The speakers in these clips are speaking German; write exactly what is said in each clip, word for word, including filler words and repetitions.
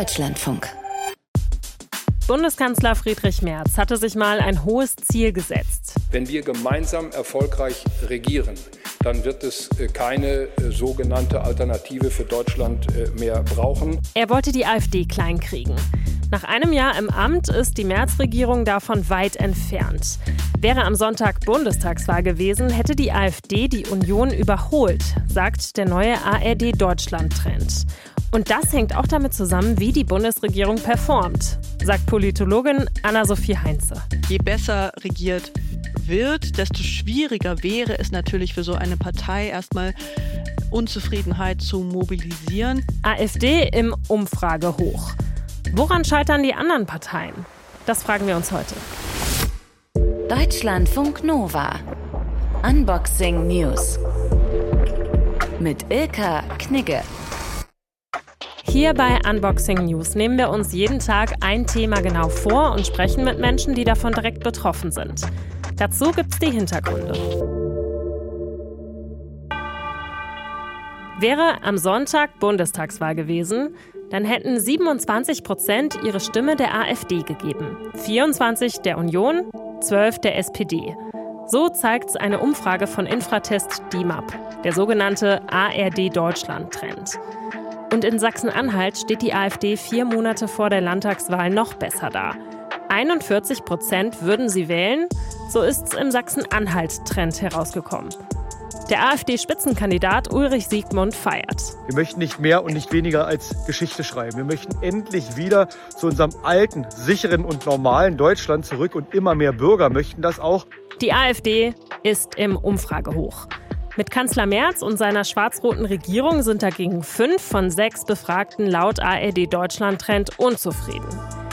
Deutschlandfunk. Bundeskanzler Friedrich Merz hatte sich mal ein hohes Ziel gesetzt. Wenn wir gemeinsam erfolgreich regieren, dann wird es keine sogenannte Alternative für Deutschland mehr brauchen. Er wollte die AfD kleinkriegen. Nach einem Jahr im Amt ist die Merz-Regierung davon weit entfernt. Wäre am Sonntag Bundestagswahl gewesen, hätte die AfD die Union überholt, sagt der neue A R D-Deutschland-Trend. Und das hängt auch damit zusammen, wie die Bundesregierung performt, sagt Politologin Anna-Sophie Heinze. Je besser regiert wird, desto schwieriger wäre es natürlich für so eine Partei erstmal Unzufriedenheit zu mobilisieren. AfD im Umfragehoch. Woran scheitern die anderen Parteien? Das fragen wir uns heute. Deutschlandfunk Nova. Unboxing News. Mit Ilka Knigge. Hier bei Unboxing News nehmen wir uns jeden Tag ein Thema genau vor und sprechen mit Menschen, die davon direkt betroffen sind. Dazu gibt's die Hintergründe. Wäre am Sonntag Bundestagswahl gewesen, dann hätten siebenundzwanzig Prozent ihre Stimme der AfD gegeben, vierundzwanzig der Union, zwölf der S P D. So zeigt eine Umfrage von Infratest D I M A P, der sogenannte A R D-Deutschland-Trend. Und in Sachsen-Anhalt steht die AfD vier Monate vor der Landtagswahl noch besser da. einundvierzig Prozent würden sie wählen, so ist es im Sachsen-Anhalt-Trend herausgekommen. Der AfD-Spitzenkandidat Ulrich Siegmund feiert. Wir möchten nicht mehr und nicht weniger als Geschichte schreiben. Wir möchten endlich wieder zu unserem alten, sicheren und normalen Deutschland zurück und immer mehr Bürger möchten das auch. Die AfD ist im Umfragehoch. Mit Kanzler Merz und seiner schwarz-roten Regierung sind dagegen fünf von sechs Befragten laut A R D-Deutschland-Trend unzufrieden.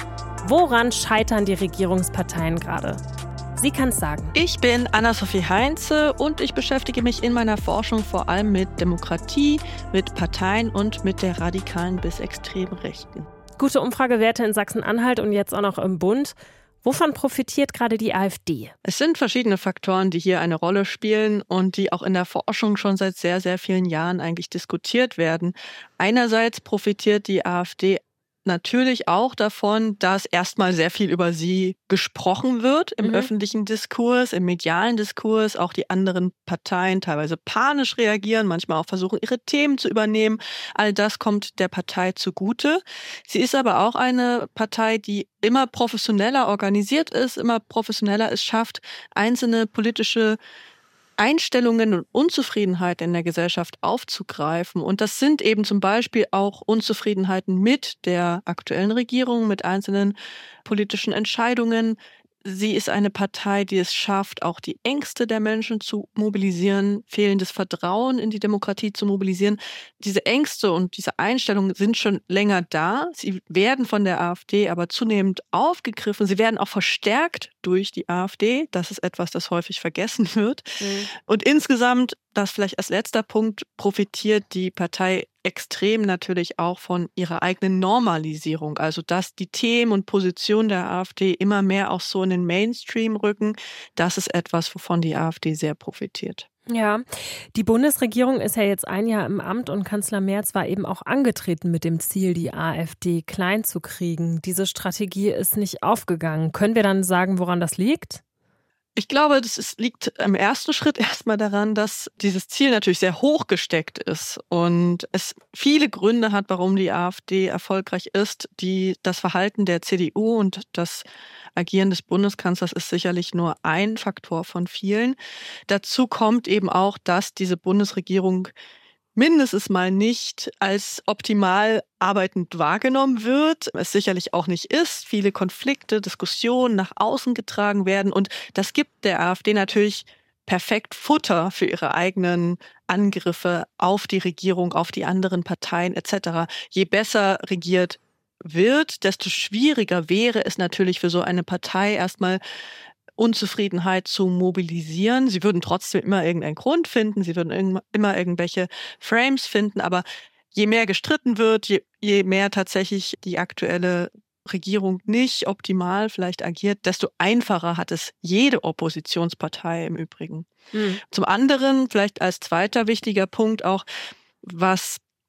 Woran scheitern die Regierungsparteien gerade? Sie kann es sagen. Ich bin Anna-Sophie Heinze und ich beschäftige mich in meiner Forschung vor allem mit Demokratie, mit Parteien und mit der radikalen bis extremen Rechten. Gute Umfragewerte in Sachsen-Anhalt und jetzt auch noch im Bund. Wovon profitiert gerade die AfD? Es sind verschiedene Faktoren, die hier eine Rolle spielen und die auch in der Forschung schon seit sehr, sehr vielen Jahren eigentlich diskutiert werden. Einerseits profitiert die AfD natürlich auch davon, dass erstmal sehr viel über sie gesprochen wird im mhm. öffentlichen Diskurs, im medialen Diskurs, auch die anderen Parteien teilweise panisch reagieren, manchmal auch versuchen, ihre Themen zu übernehmen. All das kommt der Partei zugute. Sie ist aber auch eine Partei, die immer professioneller organisiert ist, immer professioneller es schafft, einzelne politische Einstellungen und Unzufriedenheit in der Gesellschaft aufzugreifen. Und das sind eben zum Beispiel auch Unzufriedenheiten mit der aktuellen Regierung, mit einzelnen politischen Entscheidungen. Sie ist eine Partei, die es schafft, auch die Ängste der Menschen zu mobilisieren, fehlendes Vertrauen in die Demokratie zu mobilisieren. Diese Ängste und diese Einstellungen sind schon länger da. Sie werden von der AfD aber zunehmend aufgegriffen. Sie werden auch verstärkt durch die AfD. Das ist etwas, das häufig vergessen wird. Mhm. Und insgesamt, das vielleicht als letzter Punkt, profitiert die Partei extrem natürlich auch von ihrer eigenen Normalisierung. Also dass die Themen und Positionen der AfD immer mehr auch so in den Mainstream rücken. Das ist etwas, wovon die AfD sehr profitiert. Ja, die Bundesregierung ist ja jetzt ein Jahr im Amt und Kanzler Merz war eben auch angetreten mit dem Ziel, die AfD klein zu kriegen. Diese Strategie ist nicht aufgegangen. Können wir dann sagen, woran das liegt? Ich glaube, das ist, liegt im ersten Schritt erstmal daran, dass dieses Ziel natürlich sehr hoch gesteckt ist und es viele Gründe hat, warum die AfD erfolgreich ist. Die, das Verhalten der C D U und das Agieren des Bundeskanzlers ist sicherlich nur ein Faktor von vielen. Dazu kommt eben auch, dass diese Bundesregierung mindestens mal nicht als optimal arbeitend wahrgenommen wird, es sicherlich auch nicht ist, viele Konflikte, Diskussionen nach außen getragen werden und das gibt der AfD natürlich perfekt Futter für ihre eigenen Angriffe auf die Regierung, auf die anderen Parteien et cetera. Je besser regiert wird, desto schwieriger wäre es natürlich für so eine Partei erstmal Unzufriedenheit zu mobilisieren. Sie würden trotzdem immer irgendeinen Grund finden, sie würden immer irgendwelche Frames finden, aber je mehr gestritten wird, je, je mehr tatsächlich die aktuelle Regierung nicht optimal vielleicht agiert, desto einfacher hat es jede Oppositionspartei im Übrigen. Mhm. Zum anderen, vielleicht als zweiter wichtiger Punkt auch, was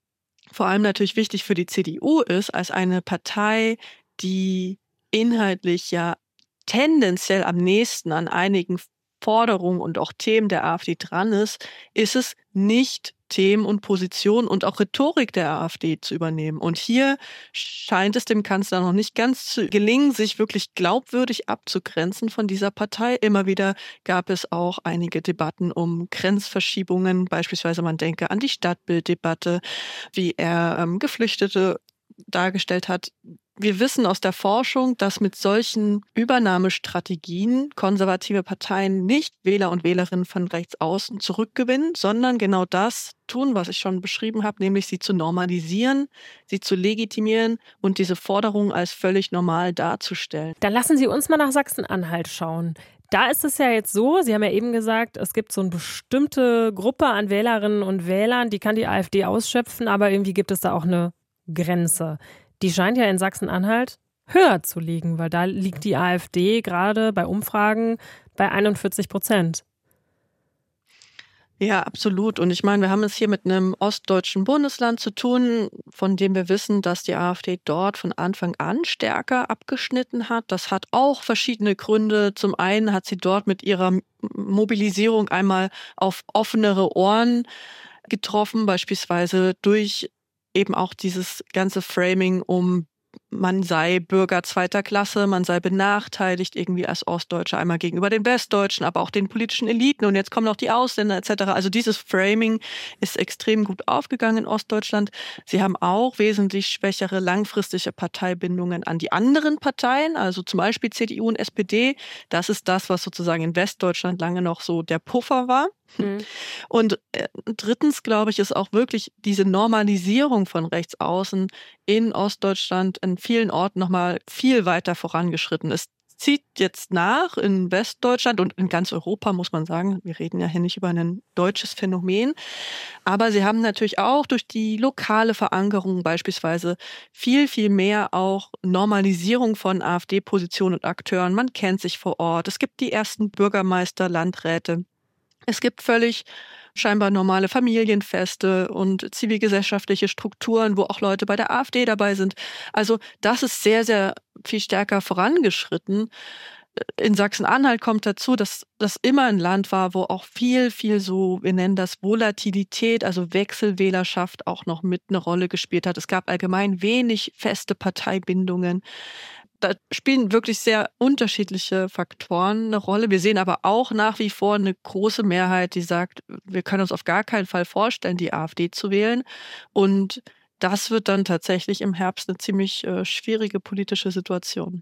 vor allem natürlich wichtig für die C D U ist, als eine Partei, die inhaltlich ja tendenziell am nächsten an einigen Forderungen und auch Themen der AfD dran ist, ist es nicht Themen und Positionen und auch Rhetorik der AfD zu übernehmen. Und hier scheint es dem Kanzler noch nicht ganz zu gelingen, sich wirklich glaubwürdig abzugrenzen von dieser Partei. Immer wieder gab es auch einige Debatten um Grenzverschiebungen. Beispielsweise man denke an die Stadtbilddebatte, wie er ähm, Geflüchtete dargestellt hat. Wir wissen aus der Forschung, dass mit solchen Übernahmestrategien konservative Parteien nicht Wähler und Wählerinnen von rechts außen zurückgewinnen, sondern genau das tun, was ich schon beschrieben habe, nämlich sie zu normalisieren, sie zu legitimieren und diese Forderungen als völlig normal darzustellen. Dann lassen Sie uns mal nach Sachsen-Anhalt schauen. Da ist es ja jetzt so, Sie haben ja eben gesagt, es gibt so eine bestimmte Gruppe an Wählerinnen und Wählern, die kann die AfD ausschöpfen, aber irgendwie gibt es da auch eine Grenze. Die scheint ja in Sachsen-Anhalt höher zu liegen, weil da liegt die AfD gerade bei Umfragen bei einundvierzig Prozent. Ja, absolut. Und ich meine, wir haben es hier mit einem ostdeutschen Bundesland zu tun, von dem wir wissen, dass die AfD dort von Anfang an stärker abgeschnitten hat. Das hat auch verschiedene Gründe. Zum einen hat sie dort mit ihrer Mobilisierung einmal auf offenere Ohren getroffen, beispielsweise durch eben auch dieses ganze Framing um, man sei Bürger zweiter Klasse, man sei benachteiligt irgendwie als Ostdeutscher, einmal gegenüber den Westdeutschen, aber auch den politischen Eliten und jetzt kommen noch die Ausländer et cetera. Also dieses Framing ist extrem gut aufgegangen in Ostdeutschland. Sie haben auch wesentlich schwächere langfristige Parteibindungen an die anderen Parteien, also zum Beispiel C D U und S P D. Das ist das, was sozusagen in Westdeutschland lange noch so der Puffer war. Mhm. Und äh, drittens, glaube ich, ist auch wirklich diese Normalisierung von rechts außen in Ostdeutschland in vielen Orten nochmal viel weiter vorangeschritten. Es zieht jetzt nach in Westdeutschland und in ganz Europa, muss man sagen. Wir reden ja hier nicht über ein deutsches Phänomen. Aber sie haben natürlich auch durch die lokale Verankerung beispielsweise viel, viel mehr auch Normalisierung von AfD-Positionen und Akteuren. Man kennt sich vor Ort. Es gibt die ersten Bürgermeister, Landräte. Es gibt völlig scheinbar normale Familienfeste und zivilgesellschaftliche Strukturen, wo auch Leute bei der AfD dabei sind. Also das ist sehr, sehr viel stärker vorangeschritten. In Sachsen-Anhalt kommt dazu, dass das immer ein Land war, wo auch viel, viel so, wir nennen das Volatilität, also Wechselwählerschaft auch noch mit eine Rolle gespielt hat. Es gab allgemein wenig feste Parteibindungen. Da spielen wirklich sehr unterschiedliche Faktoren eine Rolle. Wir sehen aber auch nach wie vor eine große Mehrheit, die sagt, wir können uns auf gar keinen Fall vorstellen, die AfD zu wählen. Und das wird dann tatsächlich im Herbst eine ziemlich äh, schwierige politische Situation.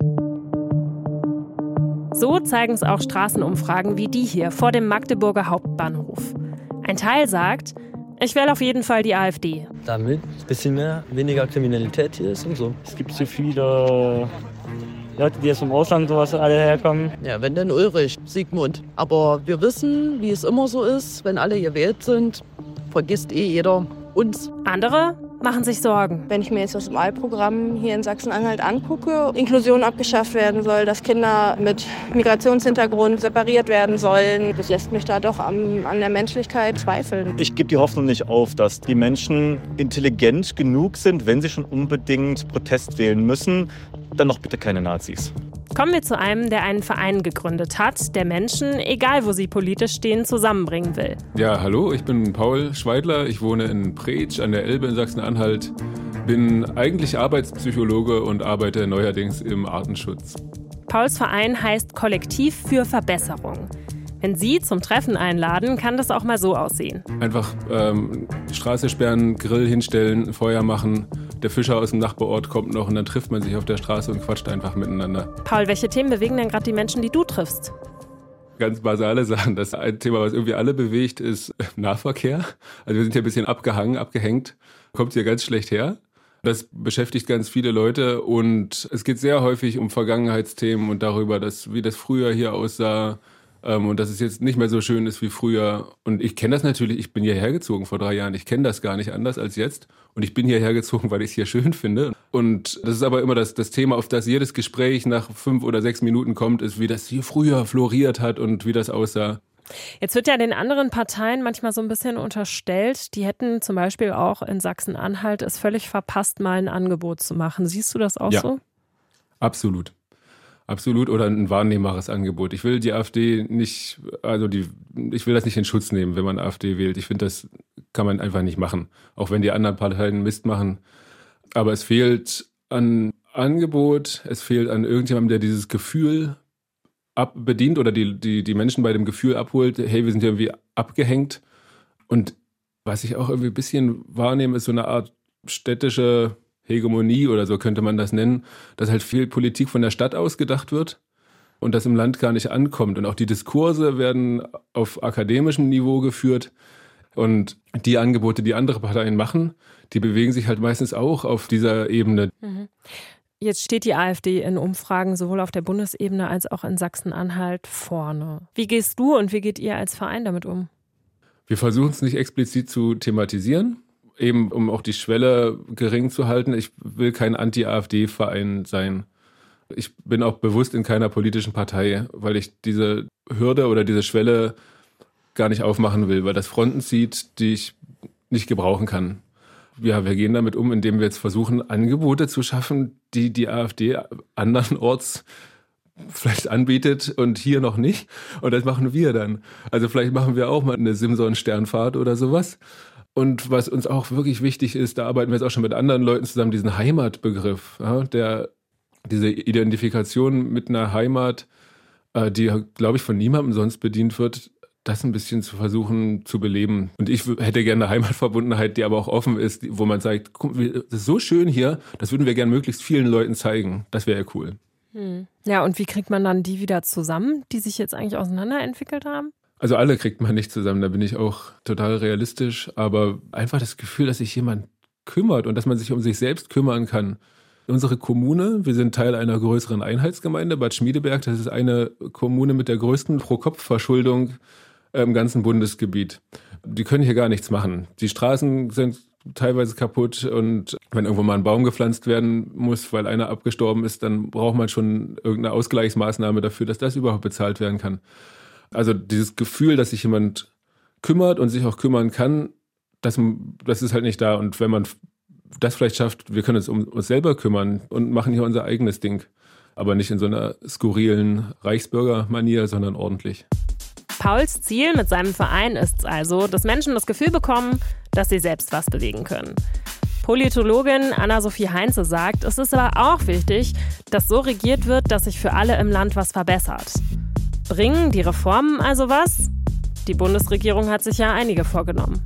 So zeigen es auch Straßenumfragen wie die hier vor dem Magdeburger Hauptbahnhof. Ein Teil sagt, ich wähle auf jeden Fall die AfD. Damit ein bisschen mehr, weniger Kriminalität hier ist und so. Es gibt so viele Leute, die jetzt vom Ausland sowas alle herkommen. Ja, wenn dann Ulrich, Sigmund. Aber wir wissen, wie es immer so ist, wenn alle gewählt sind, vergisst eh jeder uns. Andere machen sich Sorgen. Wenn ich mir jetzt das Wahlprogramm hier in Sachsen-Anhalt angucke, Inklusion abgeschafft werden soll, dass Kinder mit Migrationshintergrund separiert werden sollen, das lässt mich da doch am, an der Menschlichkeit zweifeln. Ich gebe die Hoffnung nicht auf, dass die Menschen intelligent genug sind, wenn sie schon unbedingt Protest wählen müssen, dann noch bitte keine Nazis. Kommen wir zu einem, der einen Verein gegründet hat, der Menschen, egal wo sie politisch stehen, zusammenbringen will. Ja, hallo, ich bin Paul Schweidler. Ich wohne in Preetsch an der Elbe in Sachsen-Anhalt. Bin eigentlich Arbeitspsychologe und arbeite neuerdings im Artenschutz. Pauls Verein heißt Kollektiv für Verbesserung. Wenn Sie zum Treffen einladen, kann das auch mal so aussehen. Einfach ähm, Straße sperren, Grill hinstellen, Feuer machen. Der Fischer aus dem Nachbarort kommt noch und dann trifft man sich auf der Straße und quatscht einfach miteinander. Paul, welche Themen bewegen denn gerade die Menschen, die du triffst? Ganz basale Sachen. Das ein Thema, was irgendwie alle bewegt, ist Nahverkehr. Also wir sind hier ein bisschen abgehangen, abgehängt. Kommt hier ganz schlecht her. Das beschäftigt ganz viele Leute und es geht sehr häufig um Vergangenheitsthemen und darüber, dass, wie das früher hier aussah. Und dass es jetzt nicht mehr so schön ist wie früher. Und ich kenne das natürlich, ich bin hierher gezogen vor drei Jahren. Ich kenne das gar nicht anders als jetzt. Und ich bin hierher gezogen, weil ich es hier schön finde. Und das ist aber immer das, das Thema, auf das jedes Gespräch nach fünf oder sechs Minuten kommt, ist, wie das hier früher floriert hat und wie das aussah. Jetzt wird ja den anderen Parteien manchmal so ein bisschen unterstellt, die hätten zum Beispiel auch in Sachsen-Anhalt es völlig verpasst, mal ein Angebot zu machen. Siehst du das auch ja, so? Absolut. Absolut, oder ein wahrnehmbares Angebot. Ich will die AfD nicht, also die, ich will das nicht in Schutz nehmen, wenn man AfD wählt. Ich finde, das kann man einfach nicht machen, auch wenn die anderen Parteien Mist machen. Aber es fehlt an Angebot, es fehlt an irgendjemandem, der dieses Gefühl ab bedient oder die, die, die Menschen bei dem Gefühl abholt, hey, wir sind ja irgendwie abgehängt. Und was ich auch irgendwie ein bisschen wahrnehme, ist so eine Art städtische Hegemonie oder so könnte man das nennen, dass halt viel Politik von der Stadt aus gedacht wird und das im Land gar nicht ankommt. Und auch die Diskurse werden auf akademischem Niveau geführt und die Angebote, die andere Parteien machen, die bewegen sich halt meistens auch auf dieser Ebene. Mhm. Jetzt steht die AfD in Umfragen sowohl auf der Bundesebene als auch in Sachsen-Anhalt vorne. Wie gehst du und wie geht ihr als Verein damit um? Wir versuchen es nicht explizit zu thematisieren, eben um auch die Schwelle gering zu halten. Ich will kein Anti-AfD-Verein sein. Ich bin auch bewusst in keiner politischen Partei, weil ich diese Hürde oder diese Schwelle gar nicht aufmachen will, weil das Fronten zieht, die ich nicht gebrauchen kann. Ja, wir gehen damit um, indem wir jetzt versuchen, Angebote zu schaffen, die die AfD andernorts vielleicht anbietet und hier noch nicht. Und das machen wir dann. Also vielleicht machen wir auch mal eine Simson-Sternfahrt oder sowas. Und was uns auch wirklich wichtig ist, da arbeiten wir jetzt auch schon mit anderen Leuten zusammen, diesen Heimatbegriff, ja, der, diese Identifikation mit einer Heimat, äh, die, glaube ich, von niemandem sonst bedient wird, das ein bisschen zu versuchen zu beleben. Und ich hätte gerne eine Heimatverbundenheit, die aber auch offen ist, wo man sagt, guck, das ist so schön hier, das würden wir gerne möglichst vielen Leuten zeigen. Das wäre ja cool. Hm. Ja, und wie kriegt man dann die wieder zusammen, die sich jetzt eigentlich auseinanderentwickelt haben? Also alle kriegt man nicht zusammen, da bin ich auch total realistisch, aber einfach das Gefühl, dass sich jemand kümmert und dass man sich um sich selbst kümmern kann. Unsere Kommune, wir sind Teil einer größeren Einheitsgemeinde, Bad Schmiedeberg, das ist eine Kommune mit der größten Pro-Kopf-Verschuldung im ganzen Bundesgebiet. Die können hier gar nichts machen. Die Straßen sind teilweise kaputt und wenn irgendwo mal ein Baum gepflanzt werden muss, weil einer abgestorben ist, dann braucht man schon irgendeine Ausgleichsmaßnahme dafür, dass das überhaupt bezahlt werden kann. Also dieses Gefühl, dass sich jemand kümmert und sich auch kümmern kann, das, das ist halt nicht da. Und wenn man das vielleicht schafft, wir können uns um uns selber kümmern und machen hier unser eigenes Ding. Aber nicht in so einer skurrilen Reichsbürger-Manier, sondern ordentlich. Pauls Ziel mit seinem Verein ist es also, dass Menschen das Gefühl bekommen, dass sie selbst was bewegen können. Politologin Anna-Sophie Heinze sagt, es ist aber auch wichtig, dass so regiert wird, dass sich für alle im Land was verbessert. Bringen die Reformen also was? Die Bundesregierung hat sich ja einige vorgenommen.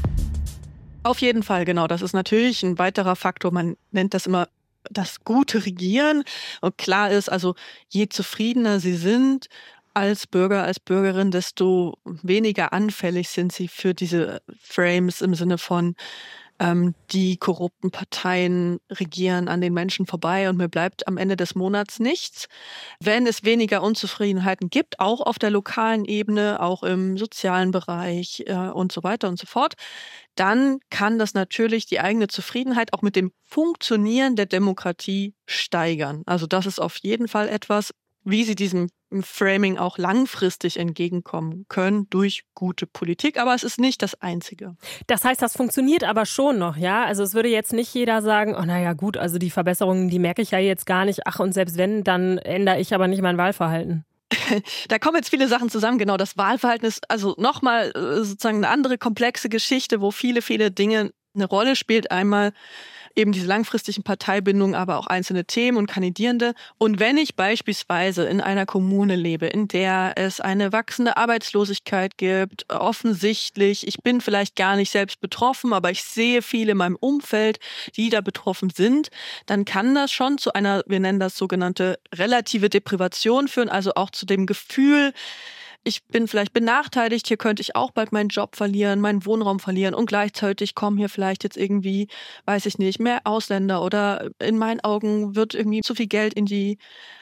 Auf jeden Fall, genau. Das ist natürlich ein weiterer Faktor. Man nennt das immer das gute Regieren. Und klar ist, also je zufriedener Sie sind als Bürger, als Bürgerin, desto weniger anfällig sind Sie für diese Frames im Sinne von ähm, die korrupten Parteien regieren an den Menschen vorbei und mir bleibt am Ende des Monats nichts. Wenn es weniger Unzufriedenheiten gibt, auch auf der lokalen Ebene, auch im sozialen Bereich äh, und so weiter und so fort, dann kann das natürlich die eigene Zufriedenheit auch mit dem Funktionieren der Demokratie steigern. Also das ist auf jeden Fall etwas, wie Sie diesem Framing auch langfristig entgegenkommen können durch gute Politik. Aber es ist nicht das Einzige. Das heißt, das funktioniert aber schon noch, ja? Also es würde jetzt nicht jeder sagen, oh naja gut, also die Verbesserungen, die merke ich ja jetzt gar nicht. Ach, und selbst wenn, dann ändere ich aber nicht mein Wahlverhalten. Da kommen jetzt viele Sachen zusammen. Genau, das Wahlverhalten ist also nochmal sozusagen eine andere komplexe Geschichte, wo viele, viele Dinge eine Rolle spielt. Einmal eben diese langfristigen Parteibindungen, aber auch einzelne Themen und Kandidierende. Und wenn ich beispielsweise in einer Kommune lebe, in der es eine wachsende Arbeitslosigkeit gibt, offensichtlich, ich bin vielleicht gar nicht selbst betroffen, aber ich sehe viele in meinem Umfeld, die da betroffen sind, dann kann das schon zu einer, wir nennen das sogenannte relative Deprivation führen, also auch zu dem Gefühl, ich bin vielleicht benachteiligt, hier könnte ich auch bald meinen Job verlieren, meinen Wohnraum verlieren und gleichzeitig kommen hier vielleicht jetzt irgendwie, weiß ich nicht, mehr Ausländer oder in meinen Augen wird irgendwie zu viel Geld in die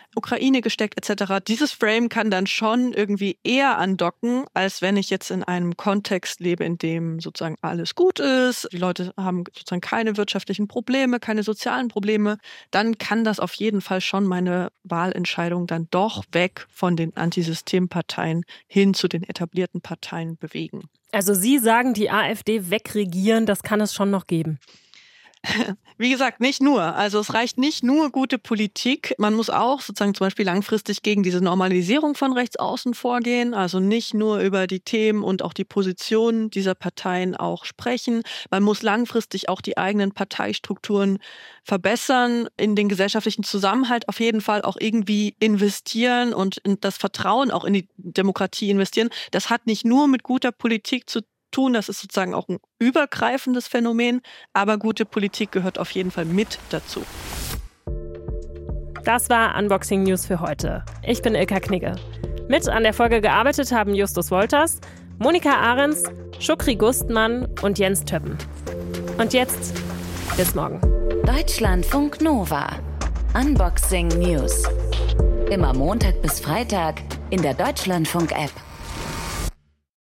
Ukraine gesteckt et cetera. Dieses Frame kann dann schon irgendwie eher andocken, als wenn ich jetzt in einem Kontext lebe, in dem sozusagen alles gut ist, die Leute haben sozusagen keine wirtschaftlichen Probleme, keine sozialen Probleme. Dann kann das auf jeden Fall schon meine Wahlentscheidung dann doch weg von den Antisystemparteien hin zu den etablierten Parteien bewegen. Also Sie sagen, die AfD wegregieren, das kann es schon noch geben. Wie gesagt, nicht nur. Also es reicht nicht nur gute Politik. Man muss auch sozusagen zum Beispiel langfristig gegen diese Normalisierung von Rechtsaußen vorgehen. Also nicht nur über die Themen und auch die Positionen dieser Parteien auch sprechen. Man muss langfristig auch die eigenen Parteistrukturen verbessern, in den gesellschaftlichen Zusammenhalt auf jeden Fall auch irgendwie investieren und in das Vertrauen auch in die Demokratie investieren. Das hat nicht nur mit guter Politik zu tun, das ist sozusagen auch ein übergreifendes Phänomen, aber gute Politik gehört auf jeden Fall mit dazu. Das war Unboxing News für heute. Ich bin Ilka Knigge. Mit an der Folge gearbeitet haben Justus Wolters, Monika Ahrens, Shukri Gustmann und Jens Töppen. Und jetzt bis morgen. Deutschlandfunk Nova. Unboxing News. Immer Montag bis Freitag in der Deutschlandfunk-App.